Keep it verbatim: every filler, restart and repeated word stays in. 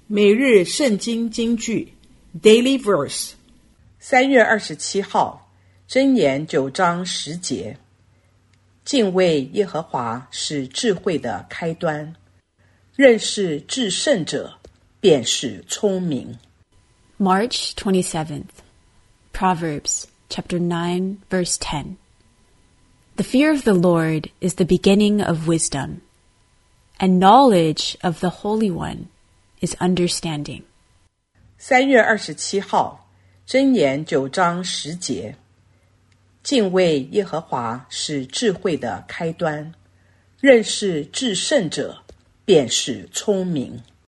每日圣经金句 Daily Verse。 三月二十七号，箴言九章十节，敬畏耶和华是智慧的开端，认识至圣者便是聪明。 March twenty-seventh, Proverbs chapter nine, verse ten. The fear of the Lord is the beginning of wisdom, and knowledge of the Holy One is understanding. 三月二十七号，箴言九章十节，敬畏耶和华是智慧的开端，认识至圣者便是聪明。